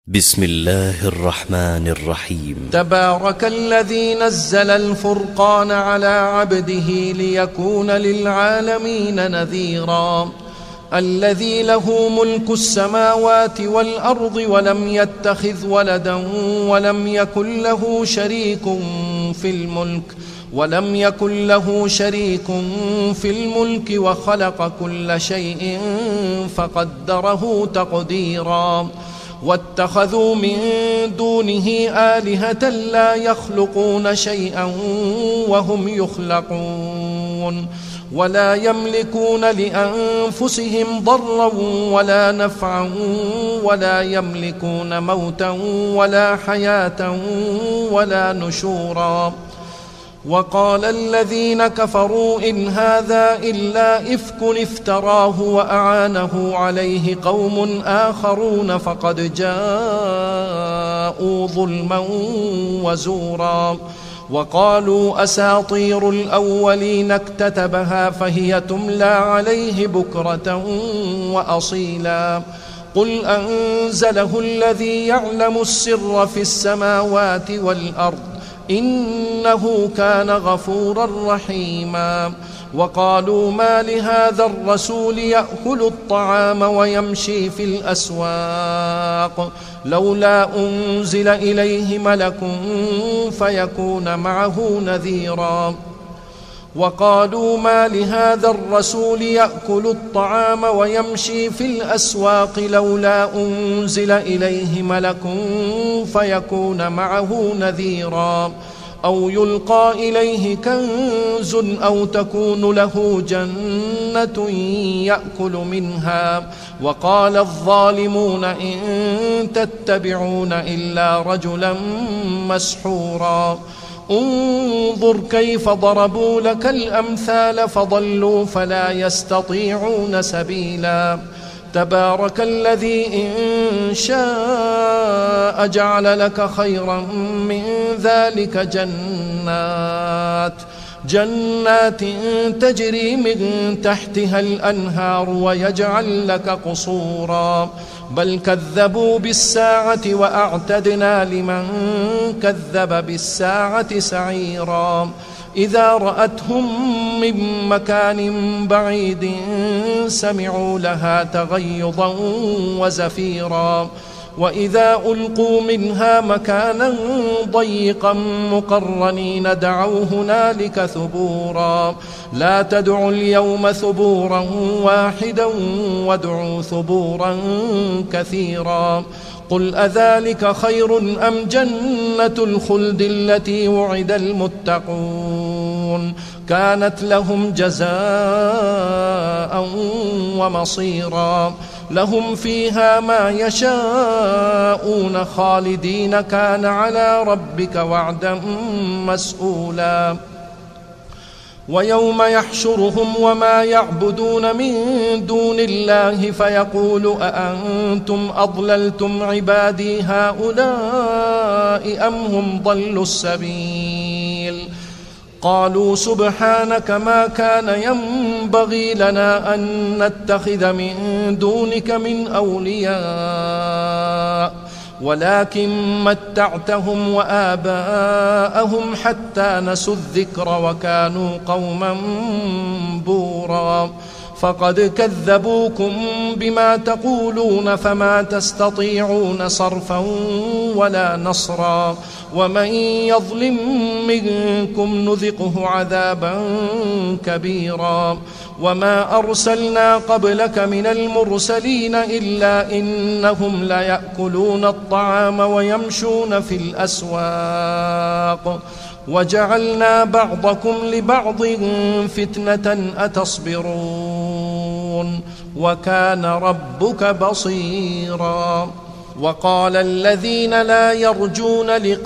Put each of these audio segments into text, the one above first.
بسم الله الرحمن الرحيم. تبارك الذي نزل الفرقان على عبده ليكون للعالمين نذيرا. الذي له ملك السماوات والأرض ولم يتخذ ولدا ولم يكن له شريك في الملك وخلق كل شيء فقدره تقديرا. واتخذوا من دونه آلهة لا يخلقون شيئا وهم يخلقون ولا يملكون لأنفسهم ضرا ولا نفعا ولا يملكون موتا ولا حياة ولا نشورا. وقال الذين كفروا إن هذا إلا إفك افتراه وأعانه عليه قوم آخرون فقد جاءوا ظلما وزورا. وقالوا أساطير الأولين اكتتبها فهي تملى عليه بكرة وأصيلا. قل أنزله الذي يعلم السر في السماوات والأرض إنه كان غفورا رحيما. وقالوا ما لهذا الرسول يأكل الطعام ويمشي في الأسواق لولا أنزل إليه ملك فيكون معه نذيرا. وقالوا ما لهذا الرسول يأكل الطعام ويمشي في الأسواق لولا أنزل إليه ملك فيكون معه نذيرا. أو يلقى إليه كنز أو تكون له جنة يأكل منها. وقال الظالمون إن تتبعون إلا رجلا مسحورا. انظر كيف ضربوا لك الأمثال فضلوا فلا يستطيعون سبيلا. تبارك الذي إن شاء جعل لك خيرا من ذلك جنات تجري من تحتها الأنهار ويجعل لك قصورا. بل كذبوا بالساعة وأعتدنا لمن كذب بالساعة سعيرا. إذا رأتهم من مكان بعيد سمعوا لها تغيظا وزفيرا. وإذا ألقوا منها مكانا ضيقا مقرنين دعوا هنالك ثبورا. لا تدعوا اليوم ثبورا واحدا وادعوا ثبورا كثيرا. قل أذلك خير أم جنة الخلد التي وعد المتقون كانت لهم جزاء ومصيرا. لهم فيها ما يشاءون خالدين كان على ربك وعدا مسئولا. ويوم يحشرهم وما يعبدون من دون الله فيقول أأنتم أضللتم عبادي هؤلاء أم هم ضلوا السبيل. قالوا سبحانك ما كان ينبغي لنا أن نتخذ من دونك من أولياء ولكن متعتهم وآباءهم حتى نسوا الذكر وكانوا قوما بورا. فقد كذبوكم بما تقولون فما تستطيعون صرفا ولا نصرا. ومن يظلم منكم نذقه عذابا كبيرا. وما أرسلنا قبلك من المرسلين إلا إنهم ليأكلون الطعام ويمشون في الأسواق وجعلنا بعضكم لبعض فتنة أتصبرون وكان ربك بصيرا. وقال الذين لا يرجون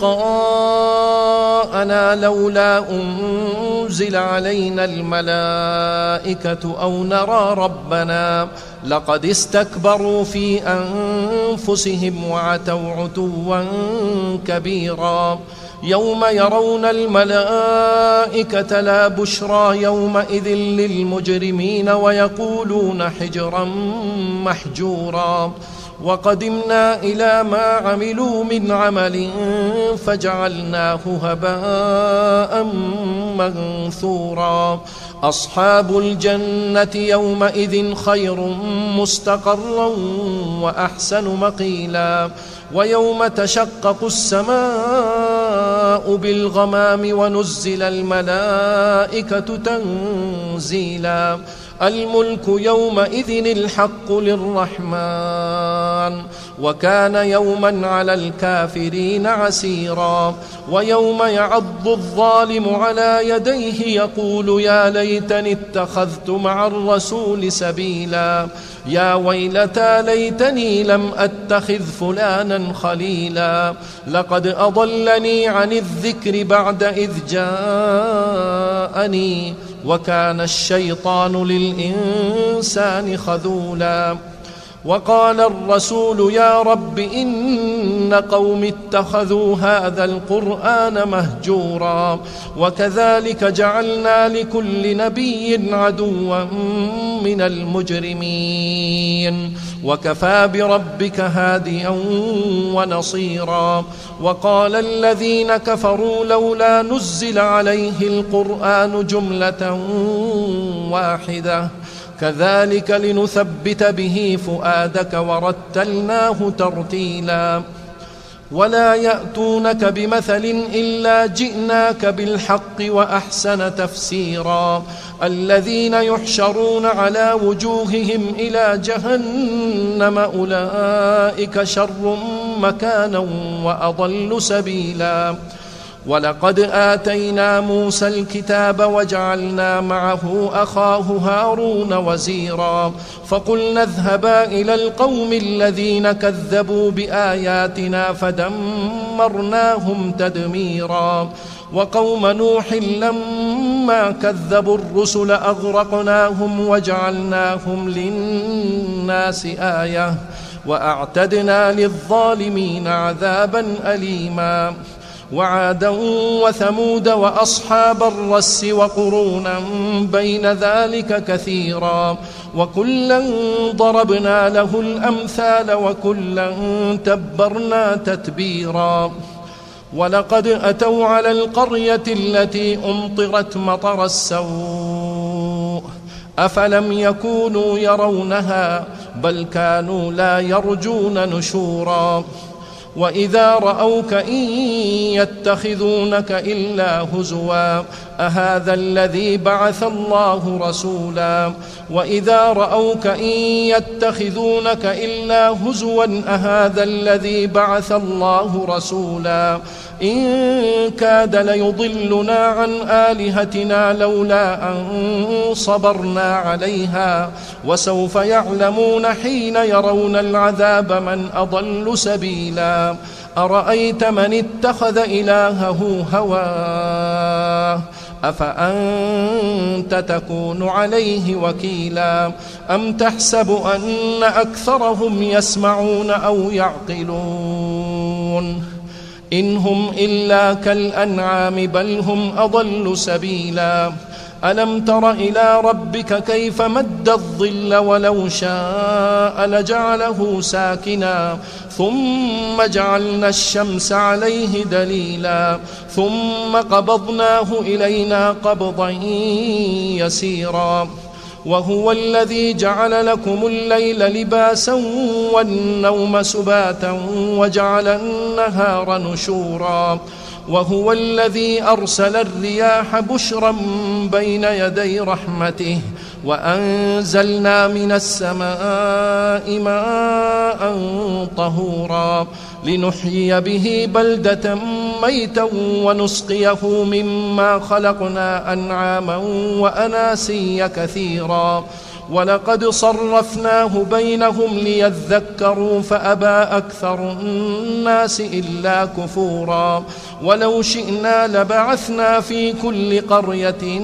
لقاءنا لولا أنزل علينا الملائكة أو نرى ربنا لقد استكبروا في أنفسهم وعتوا عتوا كبيرا. يوم يرون الملائكة لا بشرى يومئذ للمجرمين ويقولون حجرا محجورا. وقدمنا إلى ما عملوا من عمل فجعلناه هباء منثورا أصحاب الجنة يومئذ خير مستقرا وأحسن مقيلا ويوم تشقق السماء بالغمام ونزل الملائكة تنزيلا الملك يومئذ الحق للرحمن وكان يوما على الكافرين عسيرا ويوم يعض الظالم على يديه يقول يا ليتني اتخذت مع الرسول سبيلا يا ويلتى ليتني لم أتخذ فلانا خليلا لقد أضلني عن الذكر بعد إذ جاءني وكان الشيطان للإنسان خذولا وقال الرسول يا رب إن قوم اتخذوا هذا القرآن مهجورا وكذلك جعلنا لكل نبي عدوا من المجرمين وكفى بربك هاديا ونصيرا وقال الذين كفروا لولا نزل عليه القرآن جملة واحدة كذلك لنثبت به فؤادك ورتلناه ترتيلا ولا يأتونك بمثل إلا جئناك بالحق وأحسن تفسيرا الذين يحشرون على وجوههم إلى جهنم أولئك شر مكانا وأضل سبيلا ولقد آتينا موسى الكتاب وجعلنا معه أخاه هارون وزيرا فقلنا اذهبا إلى القوم الذين كذبوا بآياتنا فدمرناهم تدميرا وقوم نوح لما كذبوا الرسل أغرقناهم وجعلناهم للناس آية وأعتدنا للظالمين عذابا أليما وعادا وثمود وأصحاب الرس وقرونا بين ذلك كثيرا وكلا ضربنا له الأمثال وكلا تبرنا تتبيرا ولقد أتوا على القرية التي أمطرت مطر السوء أفلم يكونوا يرونها بل كانوا لا يرجون نشورا وإذا رأوك إن يتخذونك إلا هزوا أهذا الذي بعث الله رسولا وإذا رأوك إن يتخذونك إلا هزوا أهذا الذي بعث الله رسولا إن كاد ليضلنا عن آلهتنا لولا أن صبرنا عليها وسوف يعلمون حين يرون العذاب من أضل سبيلا أرأيت من اتخذ إلهه هواه أفأنت تكون عليه وكيلا أم تحسب أن أكثرهم يسمعون أو يعقلون إن هم إلا كالأنعام بل هم أضل سبيلا ألم تر إلى ربك كيف مد الظل ولو شاء لجعله ساكنا ثم جعلنا الشمس عليه دليلا ثم قبضناه إلينا قبضا يسيرا وهو الذي جعل لكم الليل لباسا والنوم سباتا وجعل النهار نشورا وهو الذي أرسل الرياح بشرا بين يدي رحمته وأنزلنا من السماء ماء طهورا لنحيي به بلدة ميتا ونسقيه مما خلقنا أنعاما وأناسيا كثيرا ولقد صرفناه بينهم ليذكروا فأبى أكثر الناس إلا كفورا ولو شئنا لبعثنا في كل قرية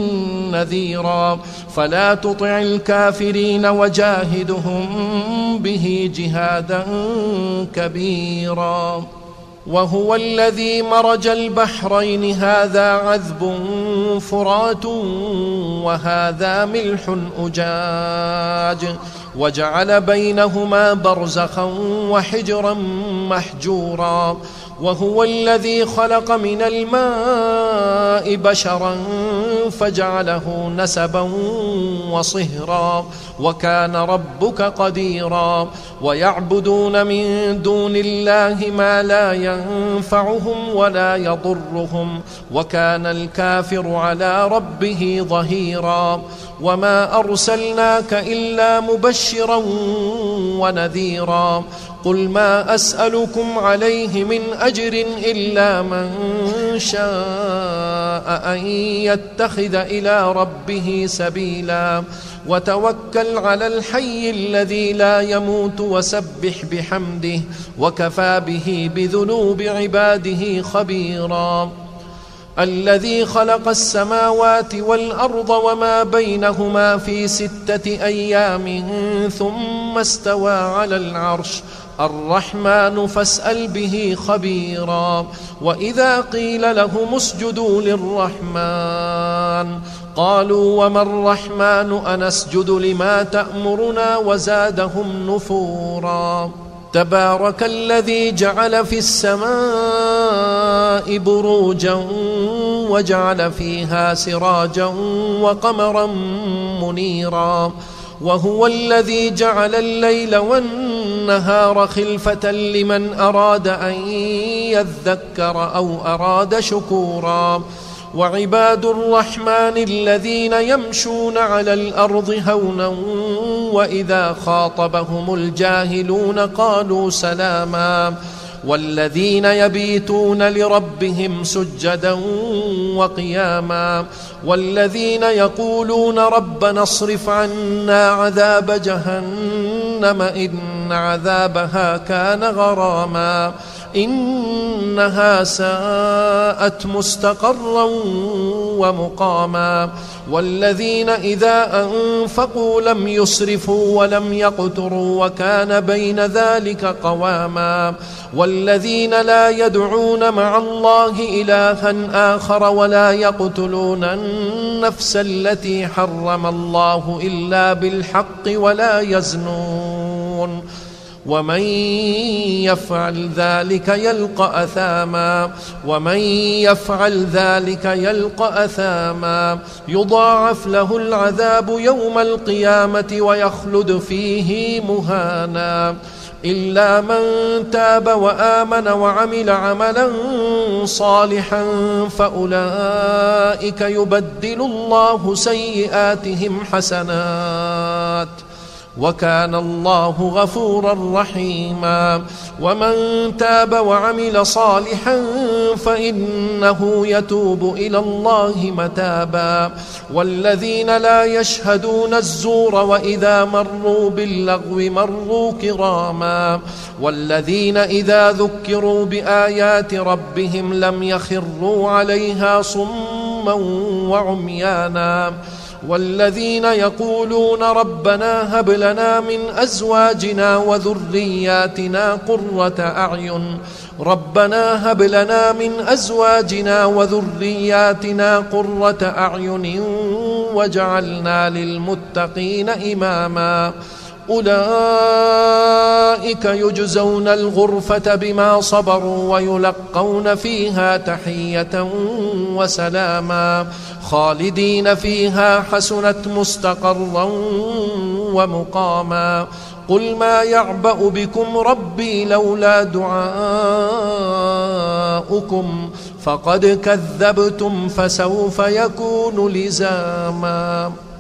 نذيرا فلا تطع الكافرين وجاهدهم به جهادا كبيرا وهو الذي مرج البحرين هذا عذب فرات وهذا ملح أجاج وجعل بينهما برزخا وحجرا محجورا وهو الذي خلق من الماء بشرا فجعله نسبا وصهرا وكان ربك قديرا ويعبدون من دون الله ما لا ينفعهم ولا يضرهم وكان الكافر على ربه ظهيرا وما أرسلناك إلا مبشرا ونذيرا قل ما أسألكم عليه من أجر إلا من شاء أن يتخذ إلى ربه سبيلا وتوكل على الحي الذي لا يموت وسبح بحمده وكفى به بذنوب عباده خبيرا الذي خلق السماوات والأرض وما بينهما في 6 أيام ثم استوى على العرش الرحمن فاسأل به خبيرا وإذا قيل لهم اسجدوا للرحمن قالوا وما الرحمن أنسجد لما تأمرنا وزادهم نفورا تبارك الذي جعل في السماء بروجا وجعل فيها سراجا وقمرا منيرا وهو الذي جعل الليل والنهار خلفة لمن أراد أن يذكر أو أراد شكورا وعباد الرحمن الذين يمشون على الأرض هونا وإذا خاطبهم الجاهلون قالوا سلاما والذين يبيتون لربهم سجدا وقياما والذين يقولون ربنا اصرف عنا عذاب جهنم إن عذابها كان غراما إنها ساءت مستقرا ومقاما والذين إذا أنفقوا لم يسرفوا ولم يقتروا وكان بين ذلك قواما والذين لا يدعون مع الله إلها آخر ولا يقتلون النفس التي حرم الله إلا بالحق ولا يزنون ومن يفعل ذلك يلقى أثاما يضاعف له العذاب يوم القيامة ويخلد فيه مهانا إلا من تاب وآمن وعمل عملا صالحا فأولئك يبدل الله سيئاتهم حسنات وكان الله غفورا رحيما ومن تاب وعمل صالحا فإنه يتوب إلى الله متابا والذين لا يشهدون الزور وإذا مروا باللغو مروا كراما والذين إذا ذكروا بآيات ربهم لم يخروا عليها صما وعميانا والذين يقولون ربنا هب لنا من أزواجنا وذرياتنا قرة أعين وجعلنا للمتقين إماما أولئك يجزون الغرفة بما صبروا ويلقون فيها تحية وسلاما خالدين فيها حسنت مستقرا ومقاما قل ما يعبأ بكم ربي لولا دعاؤكم فقد كذبتم فسوف يكون لزاما